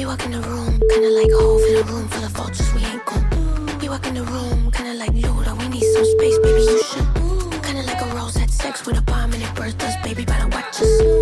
walk in the room, kinda like Hove in a room full of vultures, we ain't gon' You walk in the room, kinda like Luda, we need some space, baby, you should. Kinda like a rose had sex with a bomb and it birthed us, baby, better watch us.